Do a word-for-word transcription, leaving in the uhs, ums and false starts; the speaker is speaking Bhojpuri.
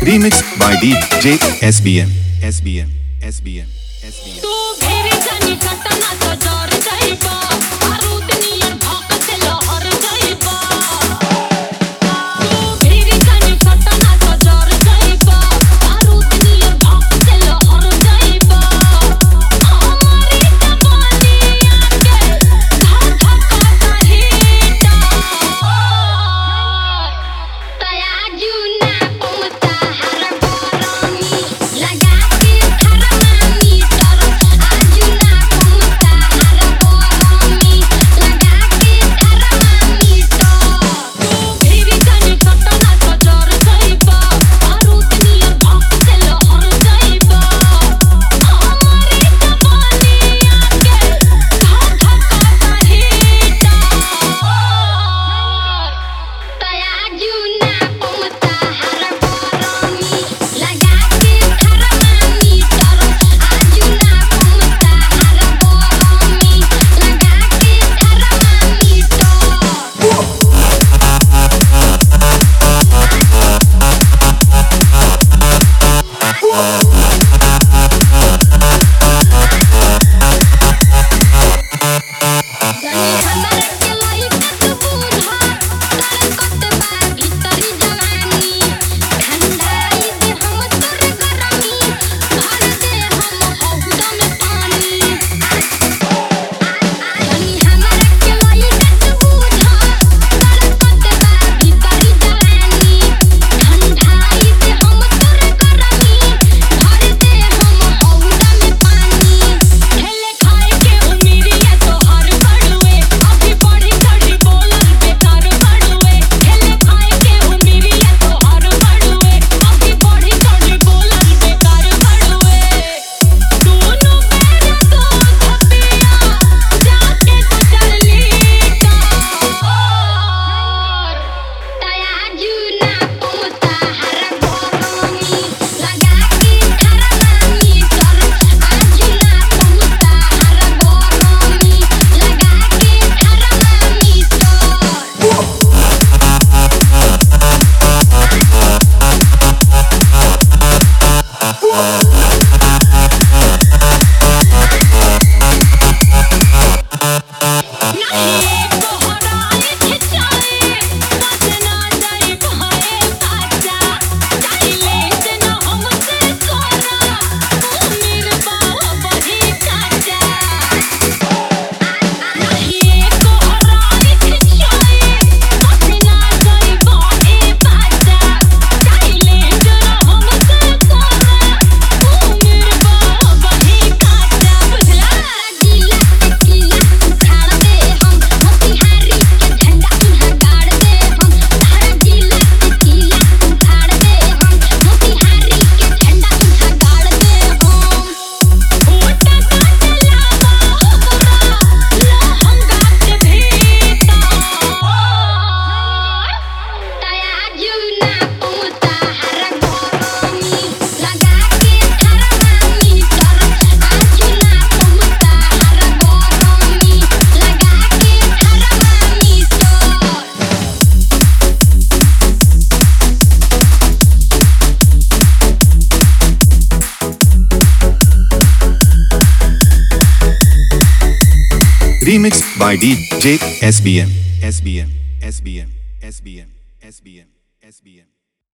Remixed by D J S B M S B M S B M S B M तू भेरी जानी घटना तो जर जाइबा बारूद नियर भौंक से लहर जाइबा तू भेरी जानी घटना तो जर जाइबा बारूद नियर भौंक से लहर जाइबा हमारी जवानी आके धक धक हिटा तया जुना पमता हर बोरानी लगा के थर्मामीटर आजुना पमता हर बोरानी लगा के थर्मामीटर तू भेरी जानी घटना तो जर जाइबा बारूद नियर भौंक से लहर जाइबा हमारी जवानी आके धक धक हिटा तया जुना पमता हर बोरानी लगा के थर्मामीटर आजुना पमता हर बोरानी लगा के जानी हमरा के लइका तू बूढ़ा तरकत बा भीतरी जवानी ठंडाई दे हम तोर गरमी भर दे हम हौदा में पानी जानी हमरा के लइका तू बूढ़ा तरकत बा भीतरी जवानी ठंडाई दे हम तोर गरमी भर दे हम हौदा में पानी खेले खाए के उमिरिया तोहर बड़ुए अभी बढ़ी चढ़ी बोलल बेकार बड़ुए खेले खाए के उमिरिया तोहर बड़ुए अभी बढ़ी चढ़ी बोलल बेकार बड़ुए दोनों बेरा तो धपिया जाके गुजर लीटा तया जुना पमता हर बोरानी लगा के थर्मामीटर आजुना पमता हर बोरानी लगा के नहीं कोहराए खिंचाए बजना जाए भाए बाजा चाहिले जना हमसे कोरा उमिर बाह बही काजा नहीं कोहराए खिंचाए बजना जाए भाए बाजा चाहिले जना हमसे कोरा उमिर बाह बही काजा बुझला जिला किला उखाड़ दे हम मोतिहारी के झंडा इहाँ गाड़ दे हम तारा जिला किला उखाड़ दे हम मोतिहारी के झंडा इहाँ गाड़ दे हम ओटा काटे लावा हमरा लहंगा के भीतर तया जुना पमता हर बोरानी लगा के थर्मामीटर आजुना पमता हर बोरानी लगा के thermometer Remixed by D J S B M S B M S B M S B M S B M S B M